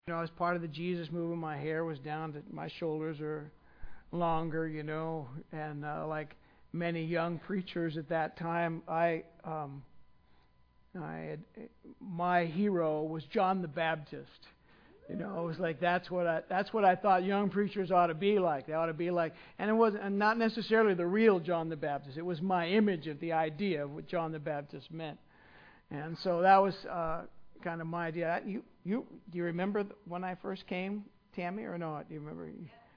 You know, I was part of the Jesus movement. My hair was down to my shoulders or longer, you know, and like many young preachers at that time, my hero was John the Baptist. You know, it was like that's what I thought young preachers ought to be like. They ought to be like, and it wasn't, and not necessarily the real John the Baptist. It was my image of the idea of what John the Baptist meant, and so that was kind of my idea. Do you remember when I first came, Tammy, or not? Do you remember?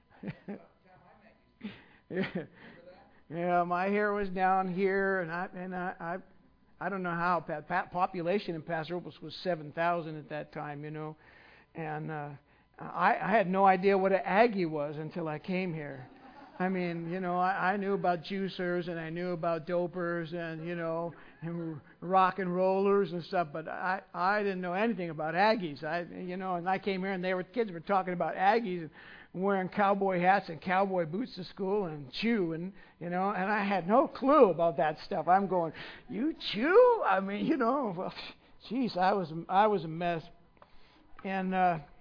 Yeah, my hair was down here, and I don't know how. Population in Paso Robles was 7,000 at that time, you know, and I had no idea what an Aggie was until I came here. I mean, you know, I knew about juicers and I knew about dopers and, you know, and rock and rollers and stuff, but I didn't know anything about Aggies. You know, and I came here and kids were talking about Aggies and wearing cowboy hats and cowboy boots to school and chew and, you know, and I had no clue about that stuff. I'm going, you chew? I mean, you know, well, geez, I was a mess. And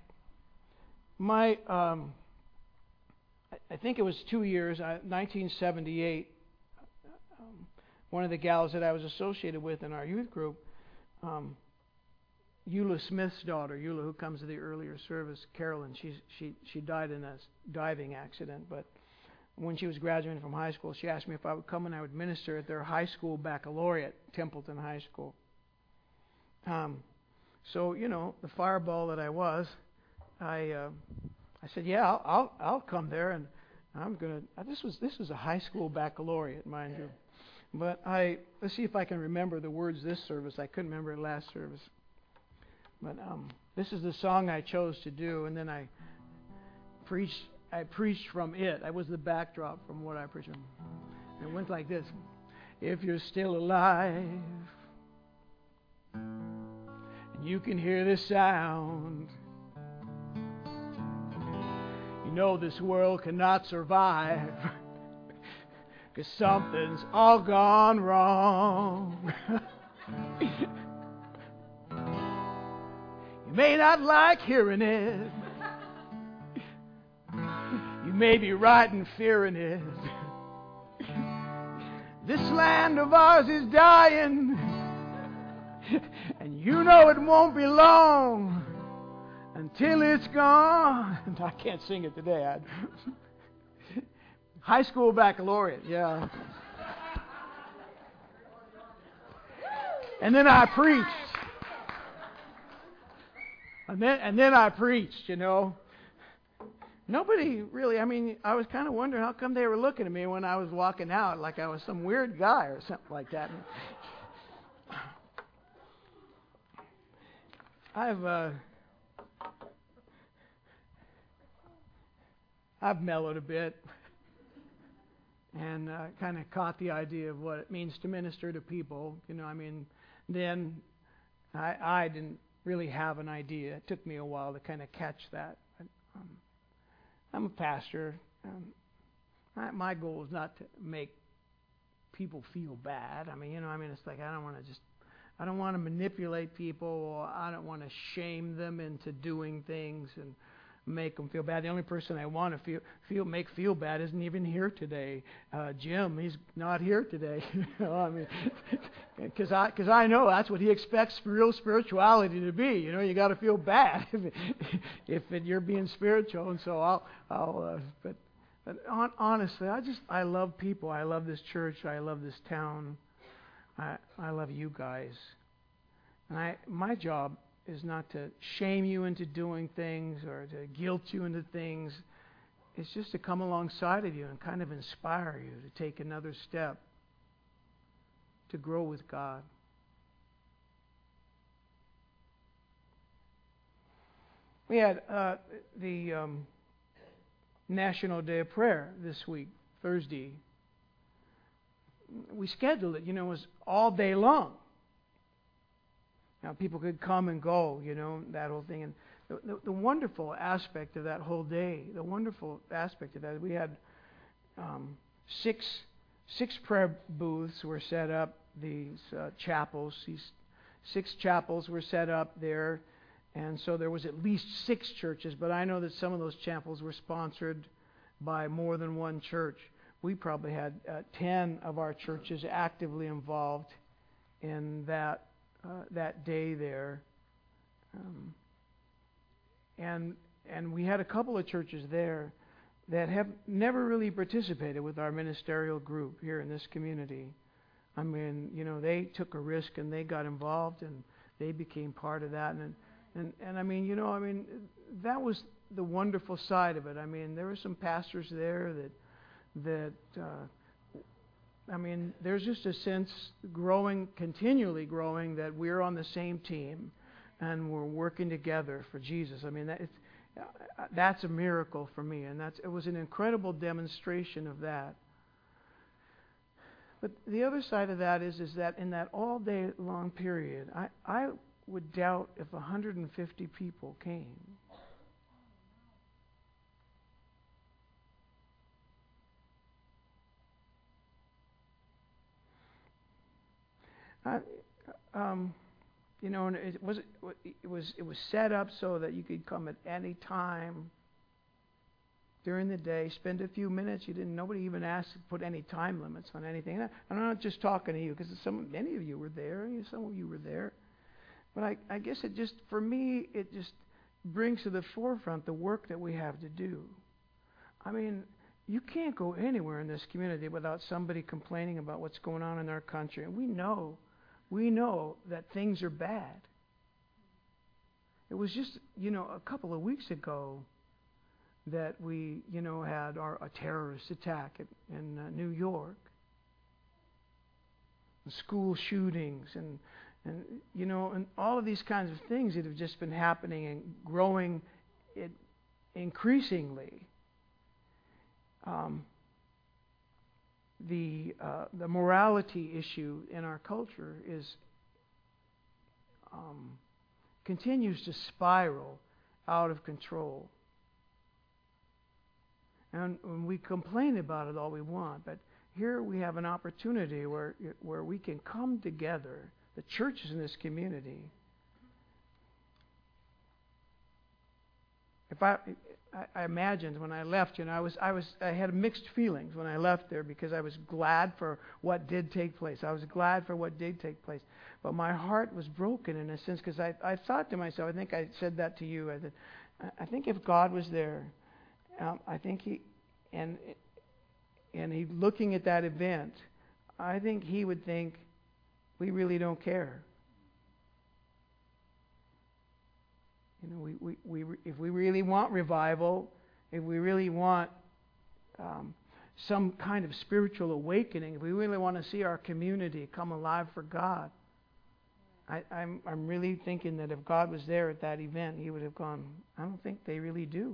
I think it was 2 years, 1978, one of the gals that I was associated with in our youth group, Eula Smith's daughter, Eula, who comes to the earlier service, Carolyn, she died in a diving accident, but when she was graduating from high school, she asked me if I would come and I would minister at their high school baccalaureate, Templeton High School. So, you know, the fireball that I was, I said, yeah, I'll come there, and I'm gonna. This was a high school baccalaureate, mind you. But let's see if I can remember the words this service. I couldn't remember it last service. But this is the song I chose to do, and then I preached from it. I was the backdrop from what I preached. And it went like this: if you're still alive, and you can hear this sound, you know this world cannot survive, 'cause something's all gone wrong. You may not like hearing it. You may be right in fearing it. This land of ours is dying, and you know it won't be long until it's gone. I can't sing it today. High school baccalaureate, yeah. And then I preached. And then I preached, you know. Nobody really, I mean, I was kind of wondering how come they were looking at me when I was walking out like I was some weird guy or something like that. I've mellowed a bit and kind of caught the idea of what it means to minister to people. You know, I mean, then I didn't really have an idea. It took me a while to kind of catch that. I'm a pastor. My goal is not to make people feel bad. I mean, you know, I mean, it's like I don't want to manipulate people, or I don't want to shame them into doing things and make them feel bad. The only person I want to make feel bad isn't even here today. Jim, he's not here today. You know, I mean, because I know that's what he expects real spirituality to be. You know, you got to feel bad if you're being spiritual. And so but honestly, I love people. I love this church. I love this town. I love you guys. And my job is not to shame you into doing things or to guilt you into things. It's just to come alongside of you and kind of inspire you to take another step to grow with God. We had the National Day of Prayer this week, Thursday. We scheduled it, you know, it was all day long. Now, people could come and go, you know, that whole thing. And the wonderful aspect of that whole day, the wonderful aspect of that, we had six prayer booths were set up, these chapels. These 6 chapels were set up there. And so there was at least 6 churches, but I know that some of those chapels were sponsored by more than one church. We probably had 10 of our churches actively involved in that day there. And we had a couple of churches there that have never really participated with our ministerial group here in this community. I mean, they took a risk and they got involved and they became part of that. And I mean, that was the wonderful side of it. I mean, there were some pastors there that I mean, there's just a sense continually growing, that we're on the same team and we're working together for Jesus. I mean, that's a miracle for me, and it was an incredible demonstration of that. But the other side of that is that in that all day long period, I would doubt if 150 people came. And it was set up so that you could come at any time during the day, spend a few minutes. Nobody even asked to put any time limits on anything. And I'm not just talking to you, because many of you were there. Some of you were there. But I guess for me, it just brings to the forefront the work that we have to do. I mean, you can't go anywhere in this community without somebody complaining about what's going on in our country. And we know that things are bad. It was just, a couple of weeks ago that we, had a terrorist attack in New York. School shootings and all of these kinds of things that have just been happening and growing increasingly. The morality issue in our culture continues to spiral out of control. And we complain about it all we want, but here we have an opportunity where we can come together, the churches in this community. If I imagined when I left, I had mixed feelings when I left there, because I was glad for what did take place. I was glad for what did take place. But my heart was broken in a sense, because I thought to myself, I think I said that to you, I think if God was there, I think he looking at that event, I think he would think, we really don't care. If we really want revival, if we really want some kind of spiritual awakening, if we really want to see our community come alive for God, I'm really thinking that if God was there at that event, he would have gone, I don't think they really do.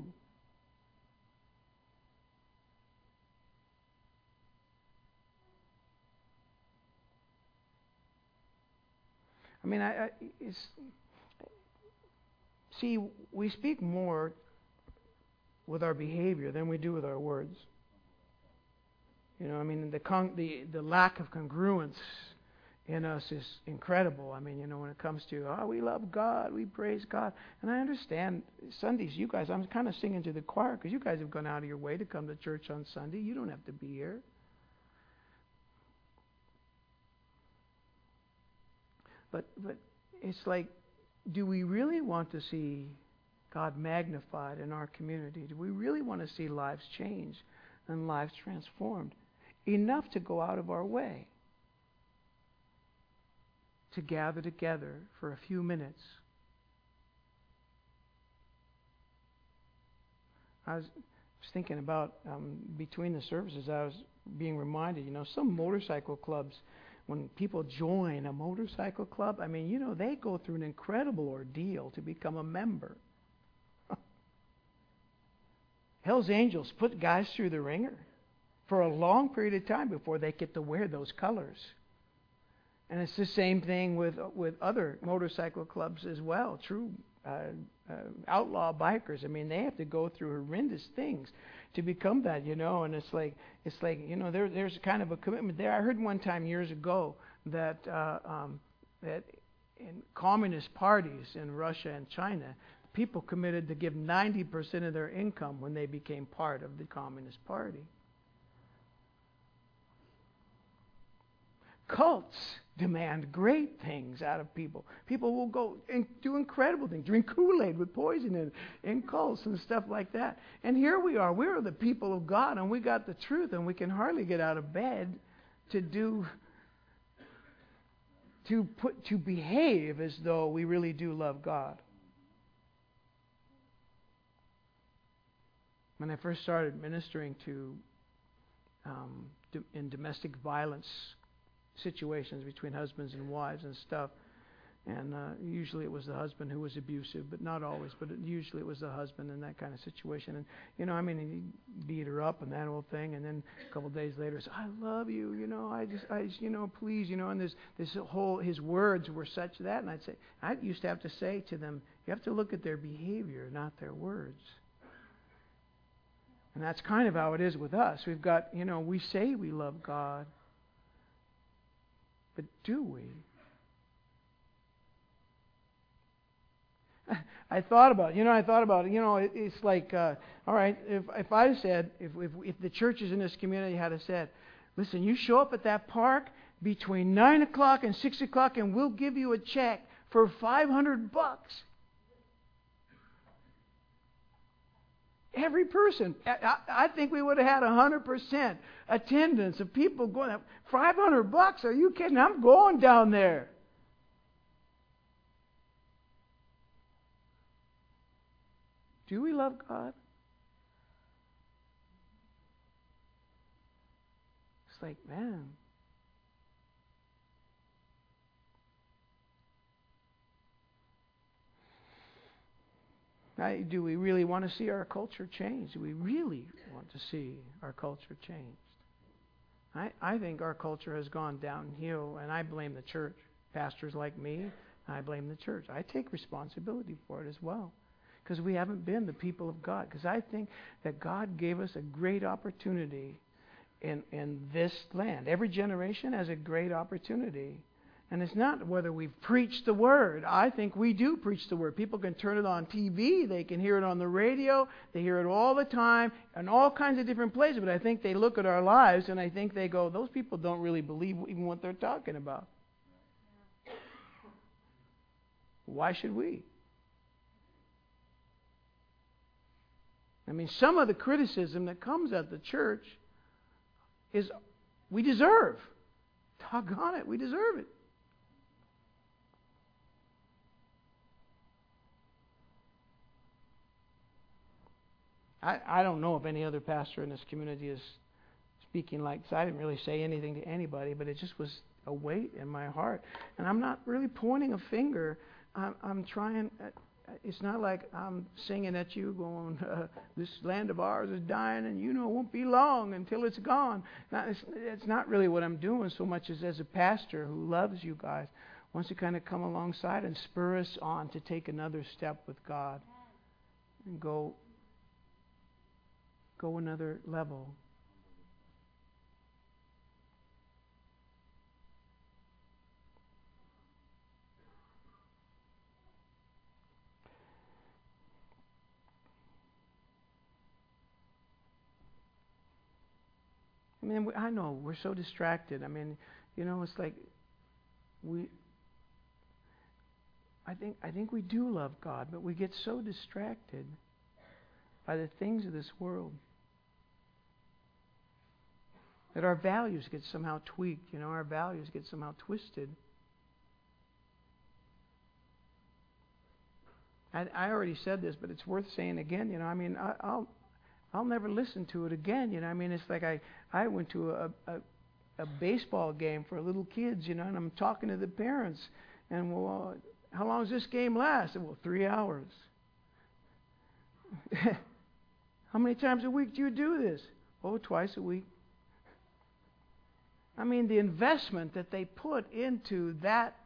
I mean, see, we speak more with our behavior than we do with our words. I mean, the lack of congruence in us is incredible. I mean, when it comes to, we love God, we praise God. And I understand Sundays, you guys, I'm kind of singing to the choir, because you guys have gone out of your way to come to church on Sunday. You don't have to be here. But it's like, do we really want to see God magnified in our community? Do we really want to see lives changed and lives transformed enough to go out of our way to gather together for a few minutes? I was thinking about, between the services, I was being reminded, some motorcycle clubs, when people join a motorcycle club, I mean, they go through an incredible ordeal to become a member. Hell's Angels put guys through the ringer for a long period of time before they get to wear those colors. And it's the same thing with other motorcycle clubs as well. True outlaw bikers. I mean, they have to go through horrendous things to become that, And it's like there's kind of a commitment there. I heard one time years ago that in communist parties in Russia and China, people committed to give 90% of their income when they became part of the Communist Party. Cults demand great things out of people. People will go and do incredible things, drink Kool-Aid with poison in cults and stuff like that. And here we are. We're the people of God, and we got the truth, and we can hardly get out of bed to behave as though we really do love God. When I first started ministering in domestic violence situations between husbands and wives and stuff, and usually it was the husband who was abusive, but not always, but usually it was the husband in that kind of situation. And he beat her up and that whole thing, and then a couple of days later, said, "I love you, I just please, and this whole, his words were such that," and I used to have to say to them, you have to look at their behavior, not their words. And that's kind of how it is with us. We've got, we say we love God, but do we? I thought about it. It's like, all right, if I said, if the churches in this community had said, listen, you show up at that park between 9 o'clock and 6 o'clock and we'll give you a check for $500. Every person, I think we would have had 100% attendance of people going. $500? Are you kidding? I'm going down there. Do we love God? It's like, man. Do we really want to see our culture change? Do we really want to see our culture changed? I think our culture has gone downhill, and I blame the church. Pastors like me, I blame the church. I take responsibility for it as well, because we haven't been the people of God. Because I think that God gave us a great opportunity in this land. Every generation has a great opportunity. And it's not whether we've preached the Word. I think we do preach the Word. People can turn it on TV. They can hear it on the radio. They hear it all the time in all kinds of different places. But I think they look at our lives and I think they go, those people don't really believe even what they're talking about. Why should we? I mean, some of the criticism that comes at the church is we deserve. Doggone it, we deserve it. I don't know if any other pastor in this community is speaking like this. I didn't really say anything to anybody, but it just was a weight in my heart. And I'm not really pointing a finger. I'm trying. It's not like I'm singing at you going, this land of ours is dying and it won't be long until it's gone. Now, it's not really what I'm doing so much as a pastor who loves you guys, wants to kind of come alongside and spur us on to take another step with God and go another level. I mean, I know we're so distracted. I mean, it's like I think we do love God, but we get so distracted by the things of this world that our values get somehow tweaked. Our values get somehow twisted. I already said this, but it's worth saying again. I mean, I'll never listen to it again. I mean, it's like I went to a baseball game for little kids, and I'm talking to the parents, and well, how long does this game last? Well, 3 hours. How many times a week do you do this? Oh, twice a week. I mean, the investment that they put into that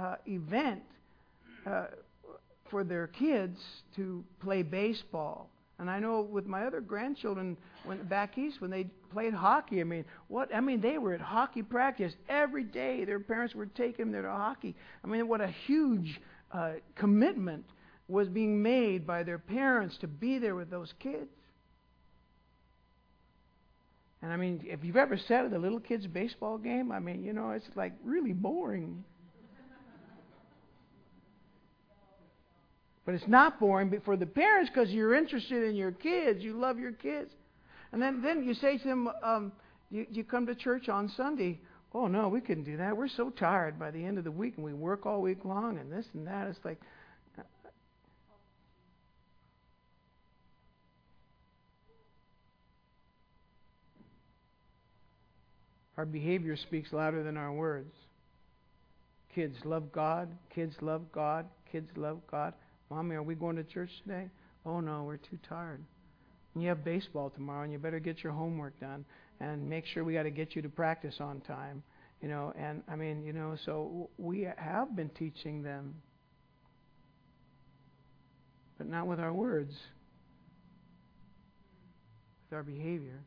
event for their kids to play baseball. And I know with my other grandchildren, when back east, when they played hockey, they were at hockey practice every day. Their parents were taking them there to hockey. I mean, what a huge commitment was being made by their parents to be there with those kids. And I mean, if you've ever sat at a little kid's baseball game, it's like really boring. But it's not boring for the parents because you're interested in your kids. You love your kids. And then you say to them, you come to church on Sunday. Oh, no, we couldn't do that. We're so tired by the end of the week, and we work all week long and this and that. It's like... Our behavior speaks louder than our words. Kids love God. Kids love God. Kids love God. Mommy, are we going to church today? Oh, no, we're too tired. And you have baseball tomorrow, and you better get your homework done and make sure we got to get you to practice on time. So we have been teaching them, but not with our words, with our behavior.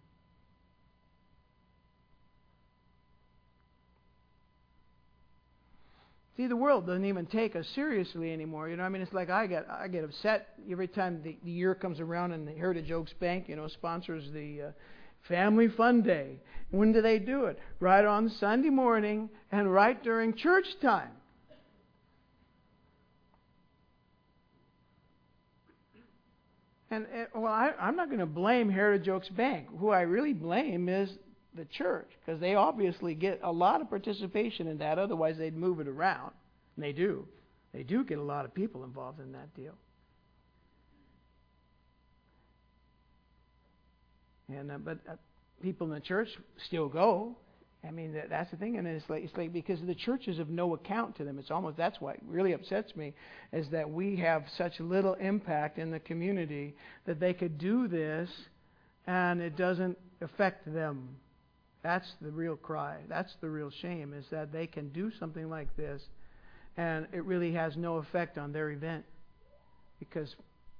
See, the world doesn't even take us seriously anymore. It's like I get upset every time the year comes around and the Heritage Oaks Bank, sponsors the Family Fun Day. When do they do it? Right on Sunday morning and right during church time. I'm not going to blame Heritage Oaks Bank. Who I really blame is the church, because they obviously get a lot of participation in that. Otherwise, they'd move it around. And they do. They do get a lot of people involved in that deal. But people in the church still go. That's the thing. And it's like because the church is of no account to them. That's what really upsets me, is that we have such little impact in the community that they could do this and it doesn't affect them. That's the real cry. That's the real shame, is that they can do something like this and it really has no effect on their event. Because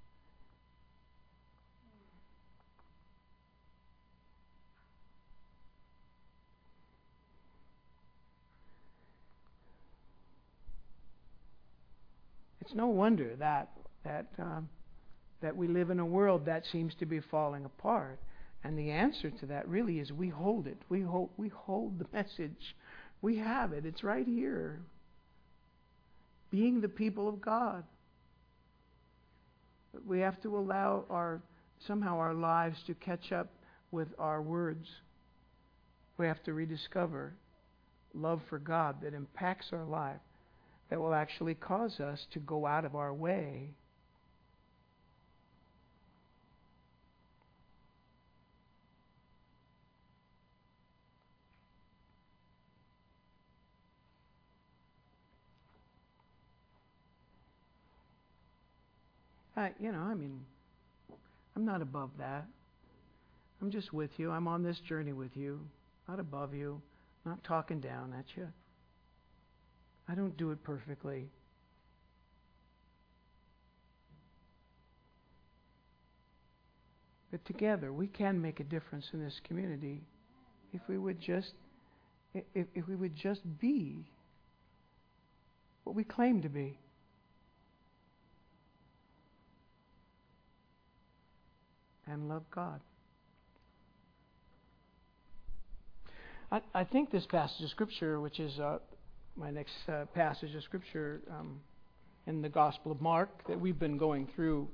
it's no wonder that we live in a world that seems to be falling apart. And the answer to that really is we hold it. We hold the message. We have it. It's right here. Being the people of God. But we have to allow our lives to catch up with our words. We have to rediscover love for God that impacts our life, that will actually cause us to go out of our way . I'm not above that. I'm just with you. I'm on this journey with you. Not above you. Not talking down at you. I don't do it perfectly. But together we can make a difference in this community if we would just be what we claim to be. And love God. I think this passage of Scripture, which is my next passage of Scripture in the Gospel of Mark that we've been going through,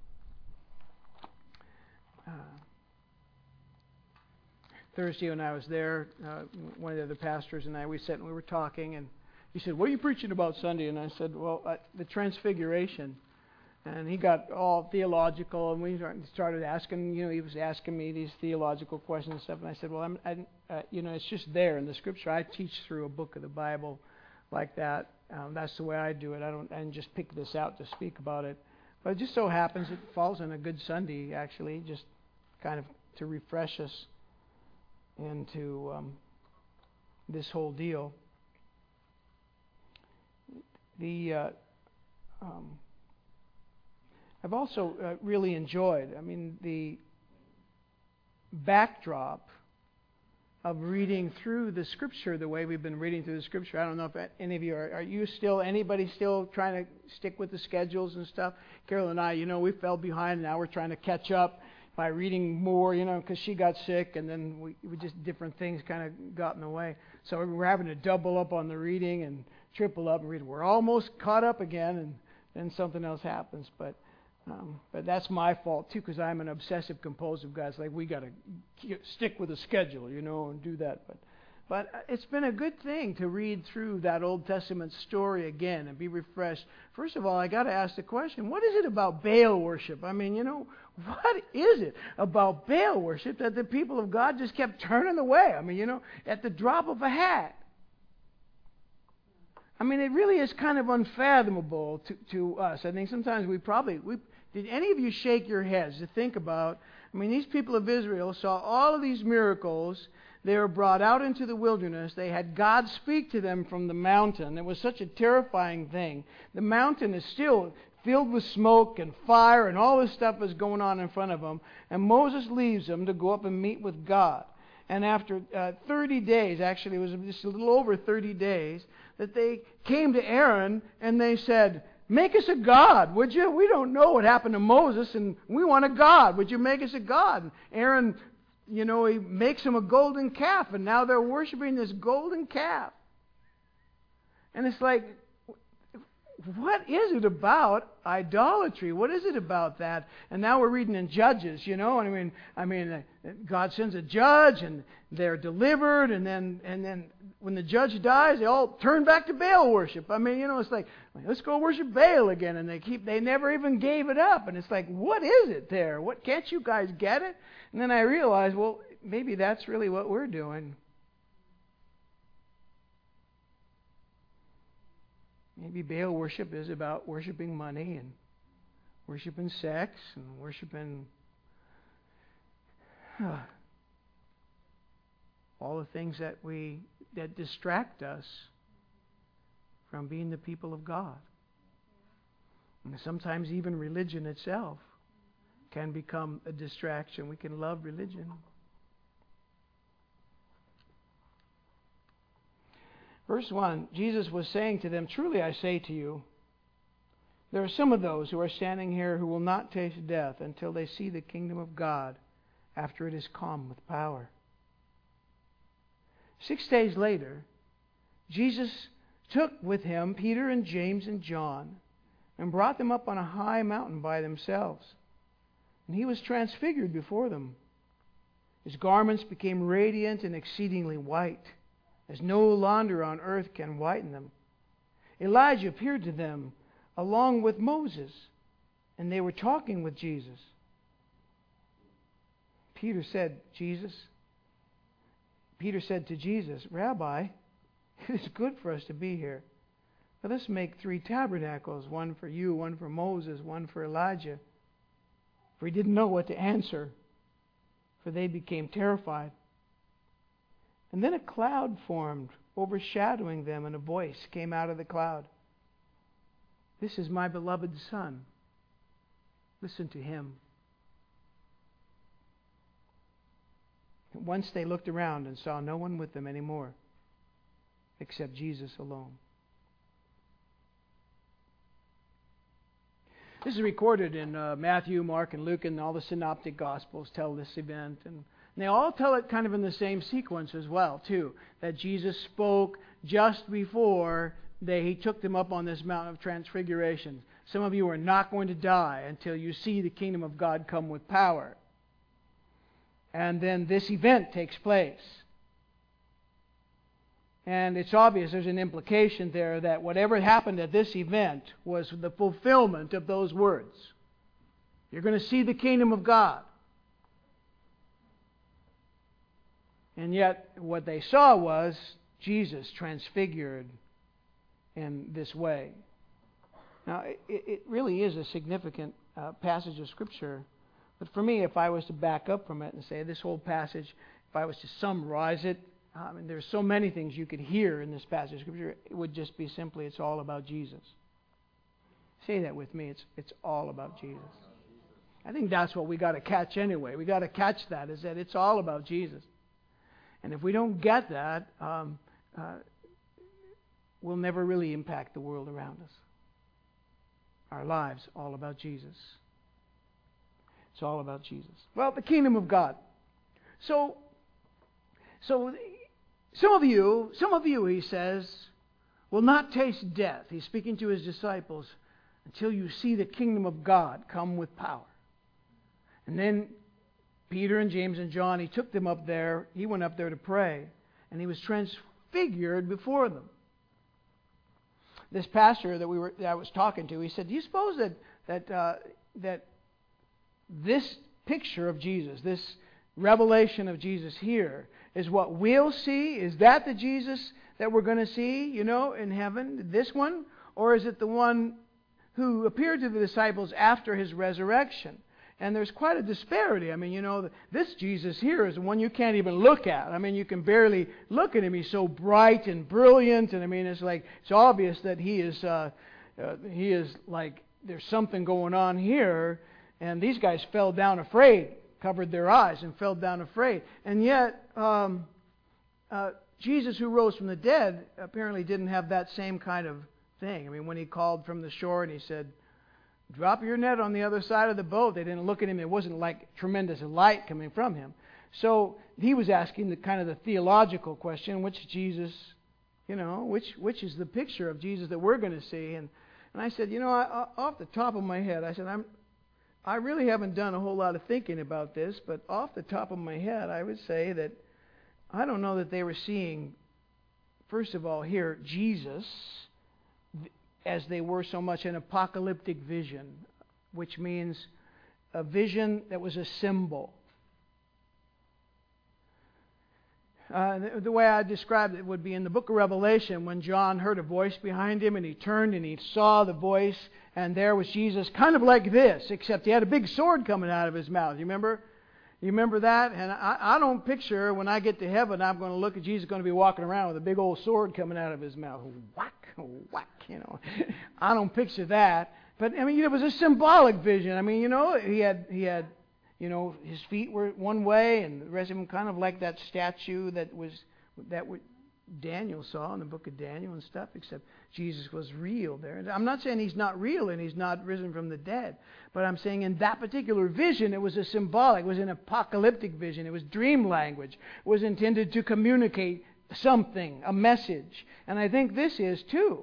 Thursday when I was there, one of the other pastors and I, we sat and we were talking, and he said, "What are you preaching about Sunday?" And I said, "Well, the Transfiguration." And he got all theological, and we started asking, he was asking me these theological questions and stuff. And I said, well, it's just there in the Scripture. I teach through a book of the Bible like that. That's the way I do it. I don't just pick this out to speak about it. But it just so happens it falls on a good Sunday, actually, just kind of to refresh us into this whole deal. I've also really enjoyed, the backdrop of reading through the Scripture the way we've been reading through the Scripture. I don't know if any of you anybody still trying to stick with the schedules and stuff? Carol and I, we fell behind, and now we're trying to catch up by reading more, because she got sick, and then we just, different things kind of got in the way. So we're having to double up on the reading and triple up and read. We're almost caught up again, and then something else happens. But that's my fault too, because I'm an obsessive compulsive guy. It's like we got to stick with the schedule, and do that. But it's been a good thing to read through that Old Testament story again and be refreshed. First of all, I got to ask the question: what is it about Baal worship? What is it about Baal worship that the people of God just kept turning away? At the drop of a hat. It really is kind of unfathomable to us. I think sometimes did any of you shake your heads to think about, these people of Israel saw all of these miracles. They were brought out into the wilderness. They had God speak to them from the mountain. It was such a terrifying thing. The mountain is still filled with smoke and fire, and all this stuff is going on in front of them. And Moses leaves them to go up and meet with God. And after 30 days, actually it was just a little over 30 days, that they came to Aaron and they said, "Make us a god, would you? We don't know what happened to Moses, and we want a god. Would you make us a god?" And Aaron, he makes them a golden calf, and now they're worshiping this golden calf. And it's like, what is it about idolatry? What is it about that? And now we're reading in Judges, God sends a judge, and they're delivered, and then when the judge dies, they all turn back to Baal worship. It's like, let's go worship Baal again, and they never even gave it up. And it's like, what is it there? What, can't you guys get it? And then I realized, well, maybe that's really what we're doing. Maybe Baal worship is about worshiping money and worshiping sex and worshiping all the things that distract us from being the people of God. And sometimes even religion itself can become a distraction. We can love religion. Verse 1, Jesus was saying to them, "Truly I say to you, there are some of those who are standing here who will not taste death until they see the kingdom of God after it is come with power." 6 days later, Jesus took with him Peter and James and John and brought them up on a high mountain by themselves. And he was transfigured before them. His garments became radiant and exceedingly white, as no launder on earth can whiten them. Elijah appeared to them along with Moses, and they were talking with Jesus. Peter said to Jesus, "Rabbi, it is good for us to be here. Let us make 3 tabernacles, one for you, one for Moses, one for Elijah." For he didn't know what to answer, for they became terrified. And then a cloud formed, overshadowing them, and a voice came out of the cloud. "This is my beloved Son. Listen to him." And once they looked around and saw no one with them anymore, except Jesus alone. This is recorded in Matthew, Mark, and Luke, and all the synoptic Gospels tell this event. And they all tell it kind of in the same sequence as well, too. That Jesus spoke just before he took them up on this Mount of Transfiguration. Some of you are not going to die until you see the kingdom of God come with power. And then this event takes place. And it's obvious there's an implication there that whatever happened at this event was the fulfillment of those words. You're going to see the kingdom of God. And yet what they saw was Jesus transfigured in this way. Now, it really is a significant passage of Scripture. But for me, if I was to back up from it and say this whole passage, if I was to summarize it, there's so many things you could hear in this passage of Scripture, it would just be simply, it's all about Jesus. Say that with me. It's all about Jesus. I think that's what we got to catch anyway. We got to catch that, is that it's all about Jesus. And if we don't get that, we'll never really impact the world around us. Our lives all about Jesus. It's all about Jesus. Well, the kingdom of God. So some of you, he says, will not taste death. He's speaking to his disciples until you see the kingdom of God come with power. And then Peter and James and John, he took them up there. He went up there to pray, and he was transfigured before them. This pastor that I was talking to, he said, "Do you suppose that this picture of Jesus, this revelation of Jesus here, is what we'll see? Is that the Jesus that we're going to see, in heaven? This one, or is it the one who appeared to the disciples after his resurrection?" And there's quite a disparity. I mean, this Jesus here is the one you can't even look at. I mean, you can barely look at him. He's so bright and brilliant, and I mean, it's obvious that he is like there's something going on here. And these guys fell down afraid, covered their eyes, and fell down afraid. And yet, Jesus, who rose from the dead, apparently didn't have that same kind of thing. I mean, when he called from the shore and he said, "Drop your net on the other side of the boat," they didn't look at him. It wasn't like tremendous light coming from him. So he was asking the theological question, which Jesus, which is the picture of Jesus that we're going to see? And I said, off the top of my head, I said, I really haven't done a whole lot of thinking about this, but off the top of my head, I would say that I don't know that they were seeing, first of all, here, Jesus, as they were so much an apocalyptic vision, which means a vision that was a symbol. The way I described it would be in the book of Revelation, when John heard a voice behind him, and he turned and he saw the voice, and there was Jesus, kind of like this, except he had a big sword coming out of his mouth. You remember? You remember that? And I don't picture when I get to heaven, I'm going to look at Jesus going to be walking around with a big old sword coming out of his mouth. Whack, whack, I don't picture that. But, I mean, it was a symbolic vision. I mean, he had his feet were one way, and the rest of him kind of like that statue that Daniel saw in the book of Daniel and stuff, except Jesus was real there. I'm not saying he's not real and he's not risen from the dead, but I'm saying in that particular vision, it was a symbolic, it was an apocalyptic vision, it was dream language, it was intended to communicate something, a message. And I think this is too.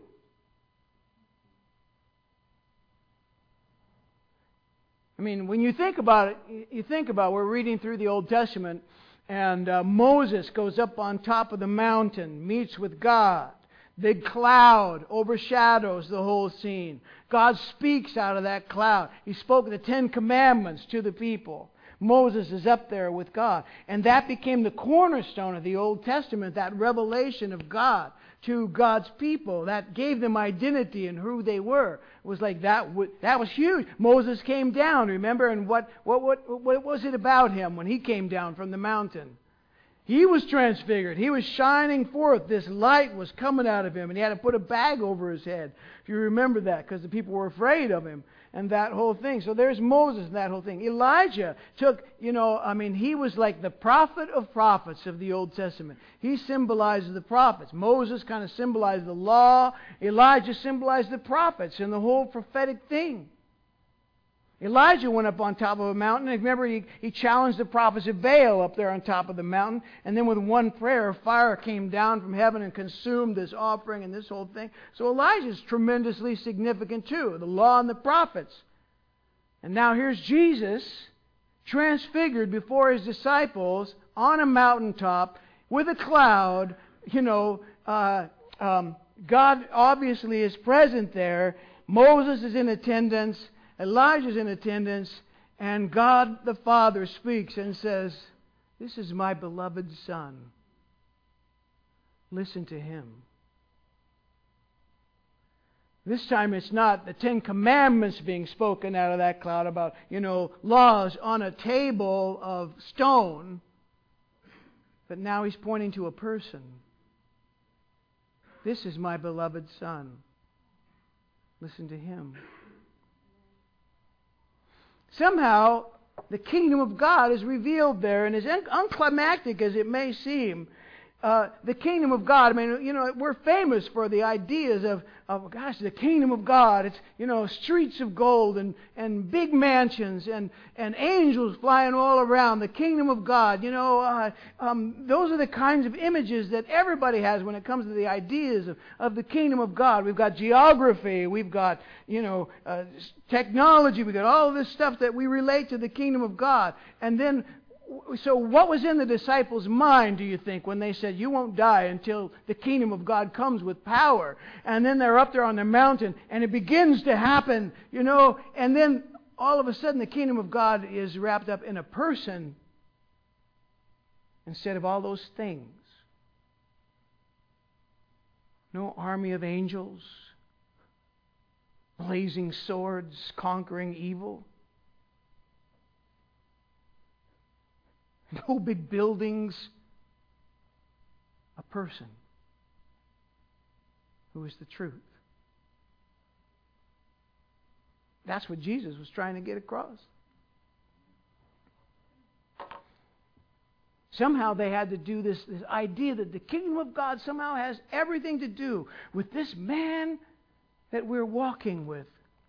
I mean, when you think about it, we're reading through the Old Testament, and Moses goes up on top of the mountain, meets with God. Big cloud overshadows the whole scene. God speaks out of that cloud. He spoke the 10 Commandments to the people. Moses is up there with God. And that became the cornerstone of the Old Testament, that revelation of God to God's people. That gave them identity in who they were. It was like that was huge. Moses came down, remember? And what was it about him when he came down from the mountain? He was transfigured. He was shining forth. This light was coming out of him, and he had to put a bag over his head. If you remember that, because the people were afraid of him and that whole thing. So there's Moses and that whole thing. Elijah took, he was like the prophet of prophets of the Old Testament. He symbolizes the prophets. Moses kind of symbolized the law. Elijah symbolized the prophets and the whole prophetic thing. Elijah went up on top of a mountain. And remember, he challenged the prophets of Baal up there on top of the mountain. And then with one prayer, fire came down from heaven and consumed this offering and this whole thing. So Elijah's tremendously significant too. The law and the prophets. And now here's Jesus transfigured before his disciples on a mountaintop with a cloud. God obviously is present there. Moses is in attendance. Elijah's in attendance, and God the Father speaks and says, "This is my beloved Son. Listen to him." This time it's not the 10 Commandments being spoken out of that cloud about, laws on a table of stone, but now he's pointing to a person. This is my beloved Son. Listen to him. somehow the kingdom of God is revealed there, and as unclimactic as it may seem, the kingdom of God, I mean, you know, we're famous for the ideas of gosh, the kingdom of God. It's, you know, streets of gold and big mansions and angels flying all around. The kingdom of God, you know, those are the kinds of images that everybody has when it comes to the ideas of the kingdom of God. We've got geography, we've got, you know, technology, we've got all of this stuff that we relate to the kingdom of God. And then, so what was in the disciples' mind, do you think, when they said, you won't die until the kingdom of God comes with power? And then they're up there on the mountain, and it begins to happen, you know, and then all of a sudden the kingdom of God is wrapped up in a person instead of all those things. No army of angels, blazing swords, conquering evil. No big buildings. A person who is the truth. That's what Jesus was trying to get across. Somehow they had to do this idea that the kingdom of God somehow has everything to do with this man that we're walking with.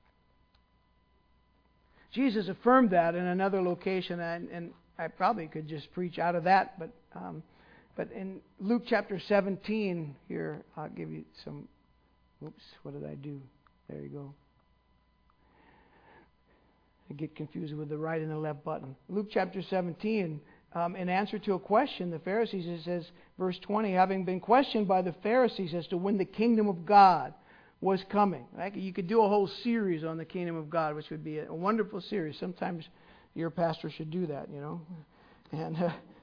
Jesus affirmed that in another location, and I probably could just preach out of that, but in Luke chapter 17, here, I'll give you some, oops, what did I do? There you go. I get confused with the right and the left button. Luke chapter 17, in answer to a question, the Pharisees, it says, verse 20, having been questioned by the Pharisees as to when the kingdom of God was coming. Right? You could do a whole series on the kingdom of God, which would be a wonderful series. Sometimes your pastor should do that, you know. And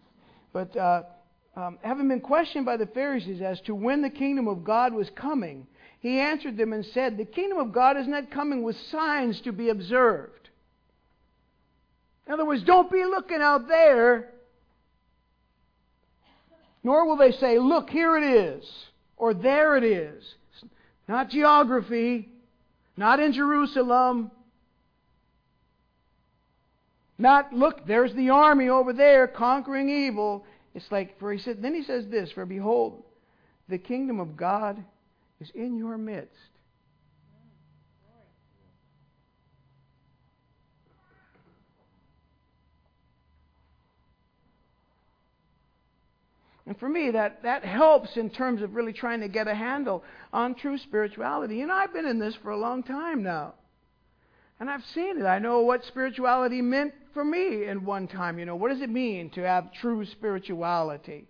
having been questioned by the Pharisees as to when the kingdom of God was coming, he answered them and said, the kingdom of God is not coming with signs to be observed. In other words, don't be looking out there, nor will they say, look, here it is, or there it is. Not geography, not in Jerusalem. Not, look, there's the army over there conquering evil. It's like, then he says this, for behold, the kingdom of God is in your midst. And for me, that helps in terms of really trying to get a handle on true spirituality. You know, I've been in this for a long time now. And I've seen it. I know what spirituality meant for me in one time. You know, what does it mean to have true spirituality?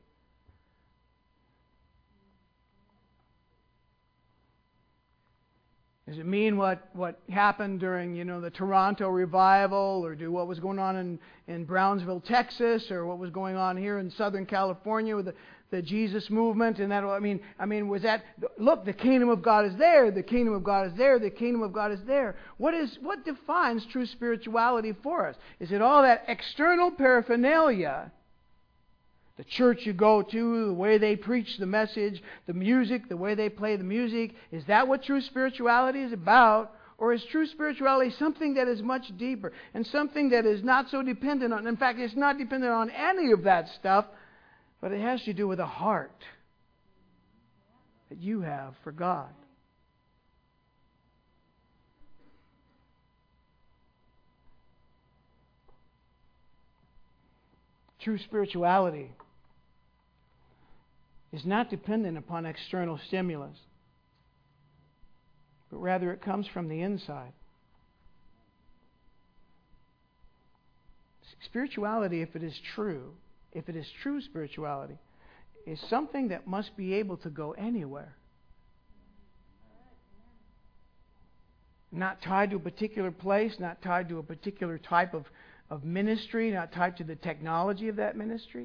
Does it mean what happened during, you know, the Toronto revival, or do what was going on in Brownsville, Texas, or what was going on here in Southern California with the Jesus movement? And that, I mean, was that, look, the kingdom of God is there, the kingdom of God is there, the kingdom of God is there. What defines true spirituality for us? Is it all that external paraphernalia? The church you go to, the way they preach the message, the music, the way they play the music. Is that what true spirituality is about? Or is true spirituality something that is much deeper and something that is not so dependent on, in fact, it's not dependent on any of that stuff, but it has to do with a heart that you have for God. True spirituality is not dependent upon external stimulus, but rather it comes from the inside. Spirituality, if it is true spirituality, is something that must be able to go anywhere. Not tied to a particular place, not tied to a particular type of ministry, not tied to the technology of that ministry.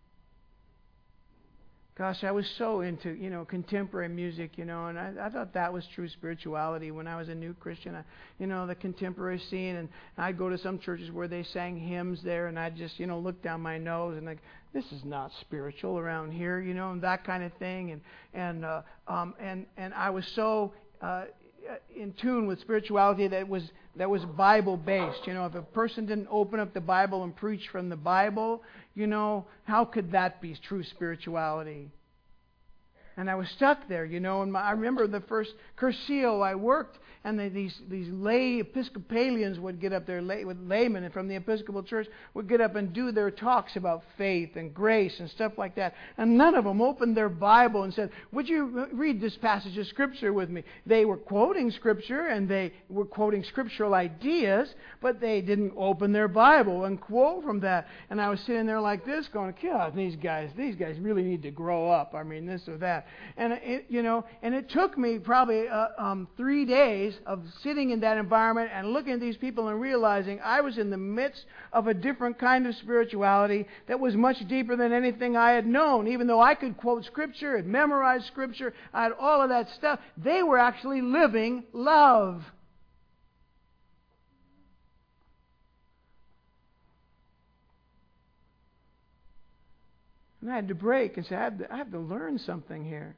Gosh, I was so into, you know, contemporary music, you know, and I thought that was true spirituality when I was a new Christian. You know, the contemporary scene, and I'd go to some churches where they sang hymns there, and I'd just, you know, look down my nose and like, this is not spiritual around here, you know, and that kind of thing. And I was so in tune with spirituality that was Bible based. You know, if a person didn't open up the Bible and preach from the Bible, you know, how could that be true spirituality? And I was stuck there, you know. And I remember the first Cursillo I worked, and these lay Episcopalians would get up there, with laymen from the Episcopal Church would get up and do their talks about faith and grace and stuff like that. And none of them opened their Bible and said, "Would you read this passage of Scripture with me?" They were quoting Scripture and they were quoting scriptural ideas, but they didn't open their Bible and quote from that. And I was sitting there like this, going, "God, these guys really need to grow up. I mean, this or that." And it took me probably 3 days of sitting in that environment and looking at these people and realizing I was in the midst of a different kind of spirituality that was much deeper than anything I had known. Even though I could quote Scripture, had memorized Scripture, I had all of that stuff, they were actually living love. And I had to break and say, I have to learn something here.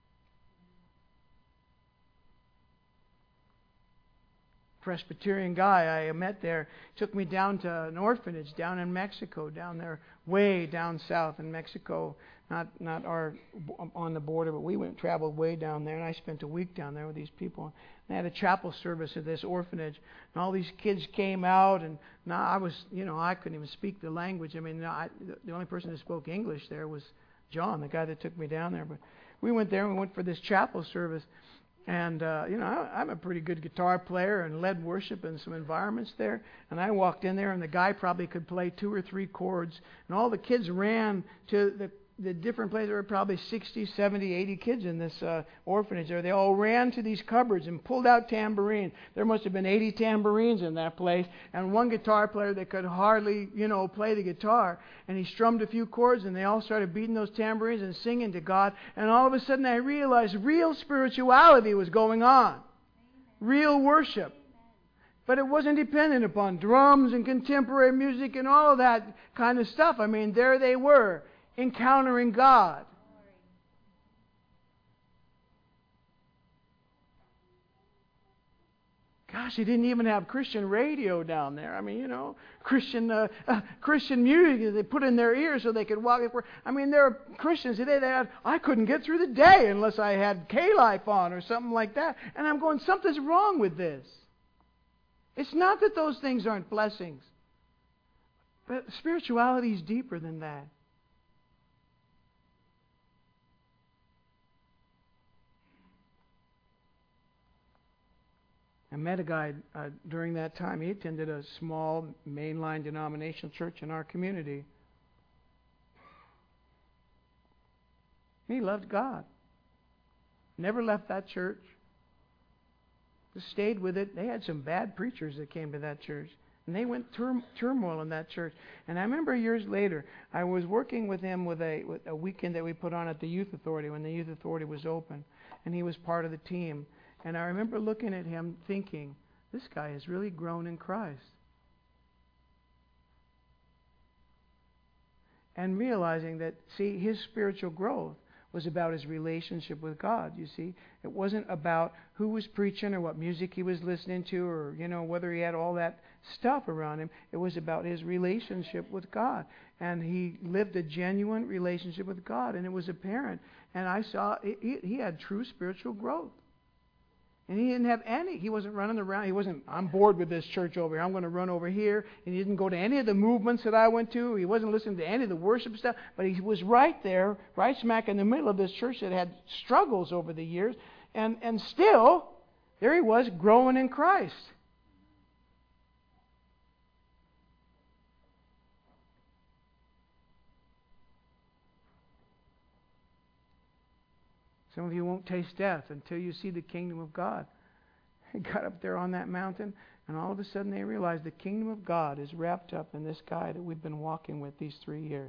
Presbyterian guy I met there took me down to an orphanage down in Mexico, down there, way down south in Mexico, not on the border, but traveled way down there, and I spent a week down there with these people. And they had a chapel service at this orphanage, and all these kids came out, and now I couldn't even speak the language. I mean, the only person who spoke English there was John, the guy that took me down there. But we went there and we went for this chapel service. And, I'm a pretty good guitar player and led worship in some environments there. And I walked in there, and the guy probably could play 2 or 3 chords. And all the kids ran to the different places. There were probably 60, 70, 80 kids in this orphanage there. They all ran to these cupboards and pulled out tambourines. There must have been 80 tambourines in that place. And one guitar player that could hardly, play the guitar. And he strummed a few chords, and they all started beating those tambourines and singing to God. And all of a sudden I realized real spirituality was going on. Amen. Real worship. But it wasn't dependent upon drums and contemporary music and all of that kind of stuff. I mean, there they were, encountering God. Gosh, they didn't even have Christian radio down there. I mean, Christian music they put in their ears so they could walk. I mean, there are Christians today I couldn't get through the day unless I had K-Life on or something like that. And I'm going, something's wrong with this. It's not that those things aren't blessings. But spirituality is deeper than that. I met a guy during that time. He attended a small mainline denominational church in our community. He loved God. Never left that church. Just stayed with it. They had some bad preachers that came to that church. And they went turmoil in that church. And I remember years later, I was working with him with a weekend that we put on at the Youth Authority when the Youth Authority was open. And he was part of the team. And I remember looking at him thinking, this guy has really grown in Christ. And realizing that, see, his spiritual growth was about his relationship with God, you see. It wasn't about who was preaching or what music he was listening to or, whether he had all that stuff around him. It was about his relationship with God. And he lived a genuine relationship with God, and it was apparent. And I saw he had true spiritual growth. And he didn't have he wasn't running around. He wasn't, I'm bored with this church over here, I'm going to run over here. And he didn't go to any of the movements that I went to. He wasn't listening to any of the worship stuff. But he was right there, right smack in the middle of this church that had struggles over the years. And still, there he was, growing in Christ. Some of you won't taste death until you see the kingdom of God. They got up there on that mountain, and all of a sudden they realized the kingdom of God is wrapped up in this guy that we've been walking with these 3 years.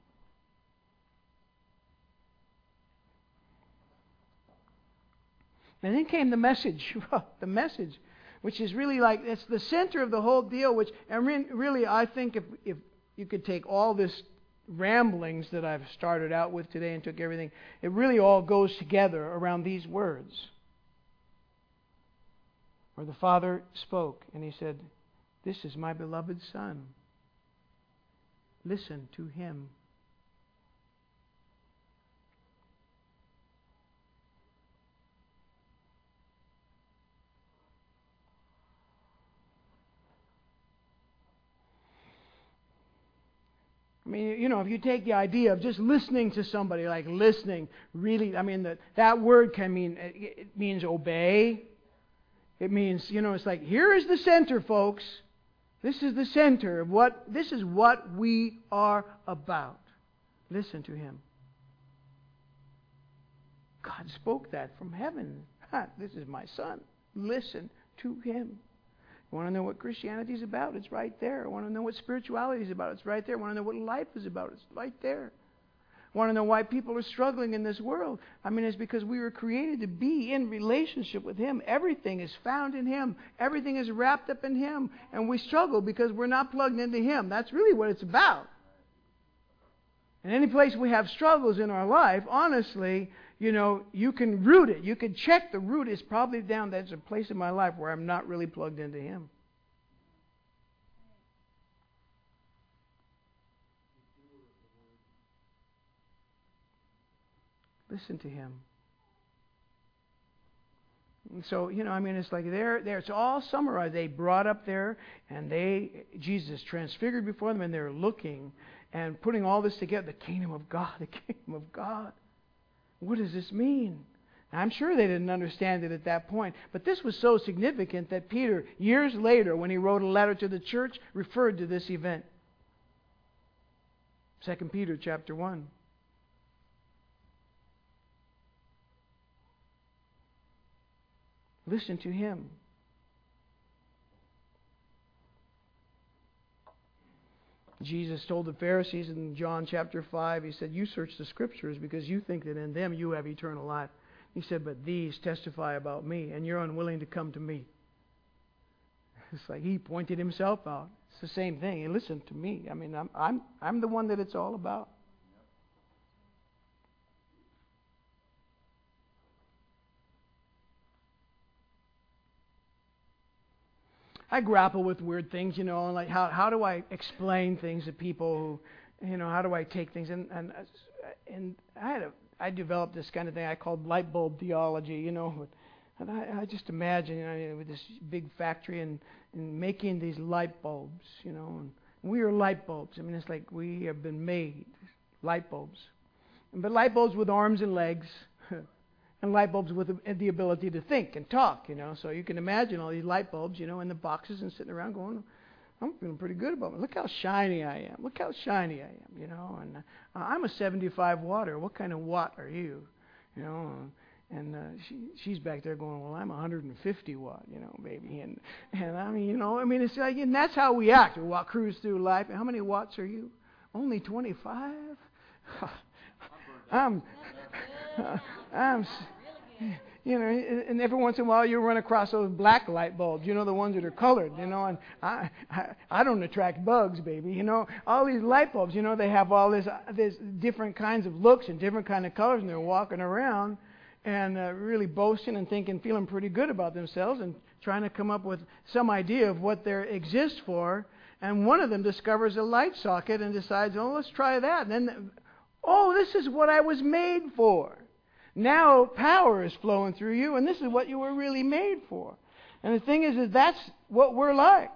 And then came the message. The message, which is really like, it's the center of the whole deal, and really I think if you could take all this ramblings that I've started out with today and took everything, it really all goes together around these words. Or the Father spoke and He said, "This is my beloved Son. Listen to Him." I mean, if you take the idea of just listening to somebody, like listening, really, I mean, that word can mean, it means obey. It means, it's like, here is the center, folks. This is the center of this is what we are about. Listen to Him. God spoke that from heaven. This is my Son. Listen to Him. I want to know what Christianity is about? It's right there. I want to know what spirituality is about? It's right there. I want to know what life is about? It's right there. I want to know why people are struggling in this world. I mean, it's because we were created to be in relationship with Him. Everything is found in Him. Everything is wrapped up in Him. And we struggle because we're not plugged into Him. That's really what it's about. And any place we have struggles in our life, honestly, you can root it. You can check the root is probably down. There's a place in my life where I'm not really plugged into Him. Listen to Him. And so, it's like there. It's all summarized. They brought up there, and Jesus transfigured before them, and they're looking and putting all this together. The kingdom of God, the kingdom of God. What does this mean? I'm sure they didn't understand it at that point. But this was so significant that Peter, years later, when he wrote a letter to the church, referred to this event. 2 Peter chapter 1. Listen to Him. Jesus told the Pharisees in John chapter 5, He said, "You search the Scriptures because you think that in them you have eternal life." He said, "But these testify about me, and you're unwilling to come to me." It's like He pointed Himself out. It's the same thing. And listen to me. I mean, I'm the one that it's all about. I grapple with weird things, like how do I explain things to people who, how do I take things and I developed this kind of thing I called light bulb theology, and I just imagine, with this big factory and making these light bulbs, and we are light bulbs. I mean, it's like we have been made light bulbs, but light bulbs with arms and legs. And light bulbs with the ability to think and talk, So you can imagine all these light bulbs, in the boxes and sitting around going, I'm feeling pretty good about it. Look how shiny I am. Look how shiny I am, And I'm a 75 watter. What kind of watt are you? And she's back there going, well, I'm 150 watt, baby. And I mean, it's like, and that's how we act. We cruise through life. How many watts are you? Only 25? I'm and every once in a while you run across those black light bulbs, the ones that are colored, and I don't attract bugs, baby, all these light bulbs, they have all this different kinds of looks and different kind of colors, and they're walking around and really boasting and feeling pretty good about themselves and trying to come up with some idea of what they exist for, and one of them discovers a light socket and decides, oh, let's try that, and then, oh, this is what I was made for. Now power is flowing through you, and this is what you were really made for. And the thing is that's what we're like.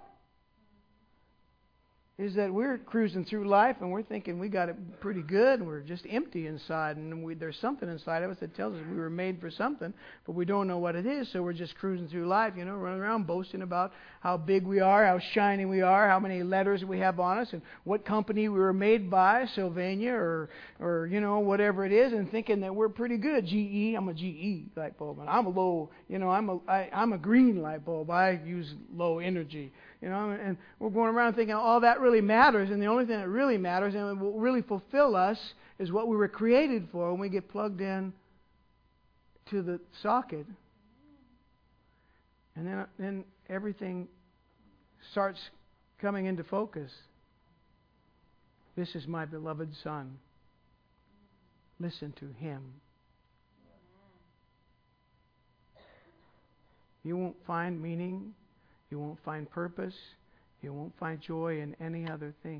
Is that we're cruising through life and we're thinking we got it pretty good and we're just empty inside, and there's something inside of us that tells us we were made for something, but we don't know what it is, so we're just cruising through life, running around boasting about how big we are, how shiny we are, how many letters we have on us, and what company we were made by, Sylvania or whatever it is, and thinking that we're pretty good. GE, I'm a GE light bulb, and I'm a low, I'm a green light bulb. I use low energy. And we're going around thinking all that really matters, and the only thing that really matters and will really fulfill us is what we were created for when we get plugged in to the socket. And then everything starts coming into focus. This is my beloved Son. Listen to Him. You won't find meaning. You won't find purpose. You won't find joy in any other thing.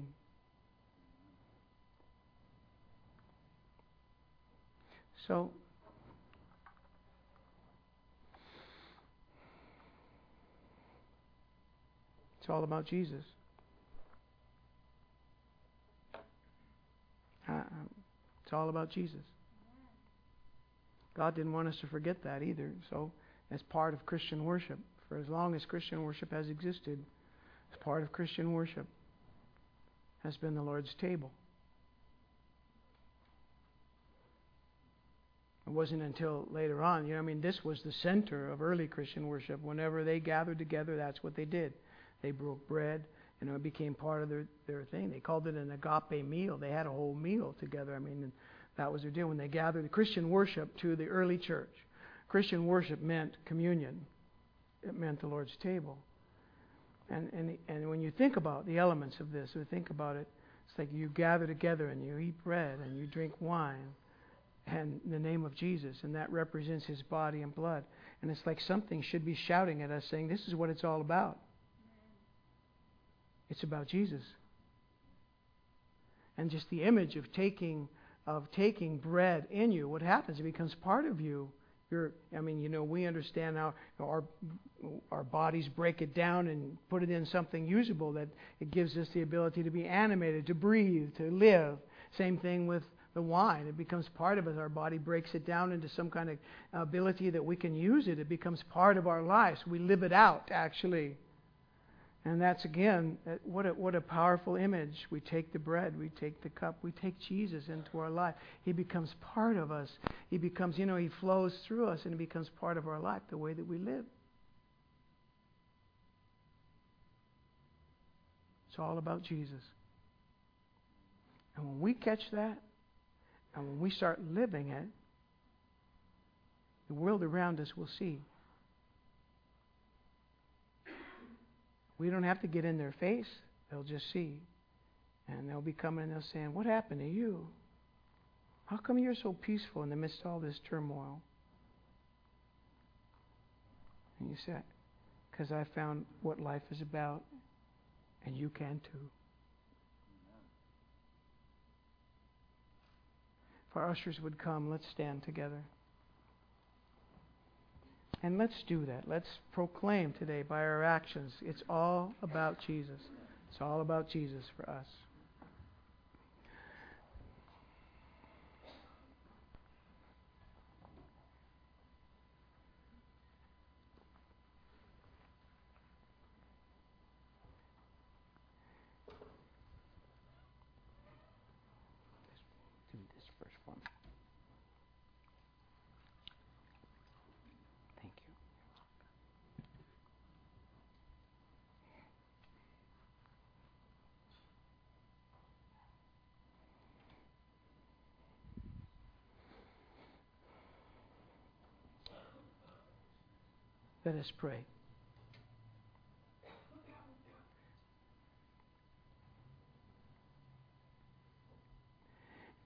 So, it's all about Jesus. It's all about Jesus. God didn't want us to forget that either. So, as part of Christian worship, for as long as Christian worship has existed, as part of Christian worship has been the Lord's table. It wasn't until later on, this was the center of early Christian worship. Whenever they gathered together, that's what they did. They broke bread, it became part of their thing. They called it an agape meal. They had a whole meal together. And that was their deal. When they gathered, the Christian worship to the early church, Christian worship meant communion. It meant the Lord's table. And when you think about the elements of this, or think about it, it's like you gather together and you eat bread and you drink wine and in the name of Jesus, and that represents His body and blood. And it's like something should be shouting at us saying, this is what it's all about. It's about Jesus. And just the image of taking bread in you, what happens? It becomes part of you. We understand how our bodies break it down and put it in something usable, that it gives us the ability to be animated, to breathe, to live. Same thing with the wine. It becomes part of us. Our body breaks it down into some kind of ability that we can use it. It becomes part of our lives. We live it out, actually. And that's, again, what a powerful image. We take the bread, we take the cup, we take Jesus into our life. He becomes part of us. He becomes, He flows through us and He becomes part of our life, the way that we live. It's all about Jesus. And when we catch that, and when we start living it, the world around us will see. We don't have to get in their face. They'll just see. And they'll be coming and they'll saying, what happened to you? How come you're so peaceful in the midst of all this turmoil? And you say, because I found what life is about, and you can too. If our ushers would come, let's stand together. And let's do that. Let's proclaim today by our actions. It's all about Jesus. It's all about Jesus for us. Do this first for me. Thank you. Let us pray.